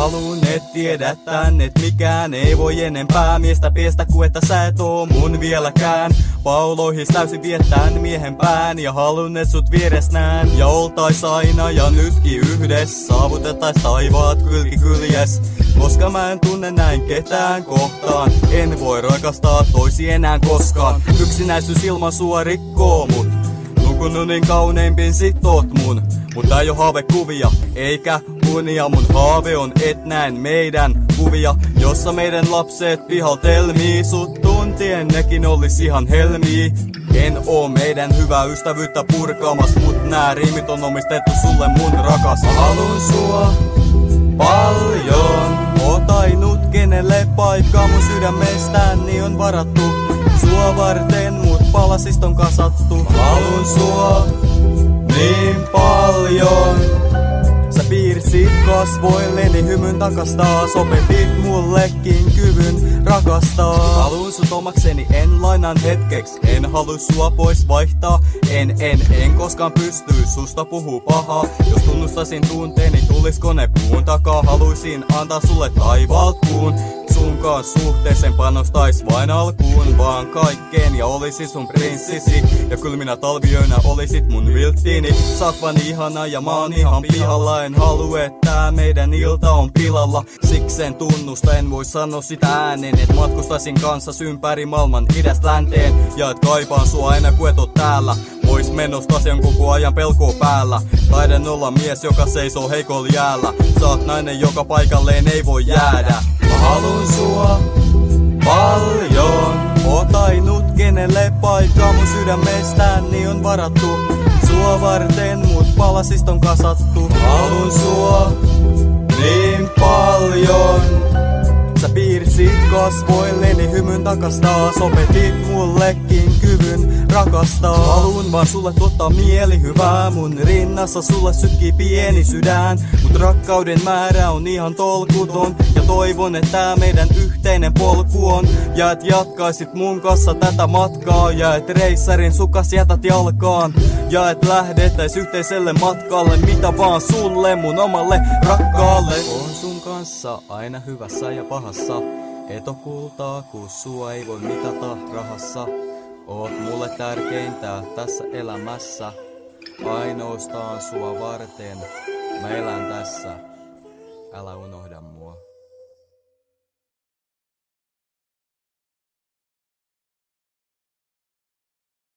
haluun, et tiedä tän, et mikään ei voi enempää miestä pestä kuin että sä et oo mun vieläkään. Pauloihis täysin viettään miehen pään ja halun et sut vieres nään. Ja oltais aina ja nytkin yhdessä, saavutetais taivaat kylki kyljes. Koska mä en tunne näin ketään kohtaan, en voi rakastaa toisi enää koskaan. Yksinäisyys ilman sua rikkoo mut, nukunut niin kauneimpiin sit oot mun. Mut tää ei oo haavekuvia, eikä unia. Mun haave on et näen meidän kuvia, jossa meidän lapset pihaltelmii. Sut tuntien nekin olis ihan helmii. En oo meidän hyvää ystävyyttä purkamas, mut nää riimit on omistettu sulle mun rakas. Mä halun sua paljon, oot ainut kenelle paikka mun sydämestäni on varattu. Sua varten mut palasista on kasattu. Halun sua niin paljon. Sä piirsit kasvoilleni hymyn takastaa, opetit mullekin kyvyn rakastaa. Haluun sut omakseni, en lainan hetkeksi, en halu sua pois vaihtaa. En koskaan pysty susta puhuu pahaa. Jos tunnustasin tunteeni, tulisko ne puun takaa? Haluisin antaa sulle taivaalt kuun. Sunkaan suhteeseen panostais vain alkuun, vaan kaikkeen ja olisin sun prinssisi. Ja kylminä talviyönä olisit mun vilttiini. Sä oot vaan ihana ja mä oon ihan pihalla. En halua, että meidän ilta on pilalla. Siksen tunnusta en voi sanoa sitä ääneen, et matkustaisin kanssas ympäri maailman idästä länteen. Ja et kaipaan sua aina kun et oo täällä. Pois menosta asian koko ajan pelkoa päällä. Taidan olla mies, joka seisoo heikolla jäällä. Sä oot nainen, joka paikalleen ei voi jäädä. Mä halun sua paljon, oot ainut kenelle paikka mun sydämestäni on varattu. Sua varten mut palasista on kasattu. Halun sua niin paljon. Sä piirsit kasvoilleni hymyn takastaa, opetit mullekin kyvyn rakastaa. Haluun vaan sulle tuottaa mielihyvää, mun rinnassa sulle sykkii pieni sydän. Mut rakkauden määrä on ihan tolkuton, ja toivon että tää meidän yhteinen polku on. Ja et jatkaisit mun kanssa tätä matkaa, ja et reissarin sukas jätät jalkaan. Ja et lähdettäis yhteiselle matkalle, mitä vaan sulle mun omalle rakkaalle. On sun kanssa aina hyvässä ja pahassa. Et oo kultaa, kun sua ei voi mitata rahassa. Oot mulle tärkeintä tässä elämässä. Ainoastaan sua varten mä elän tässä. Älä unohda mua.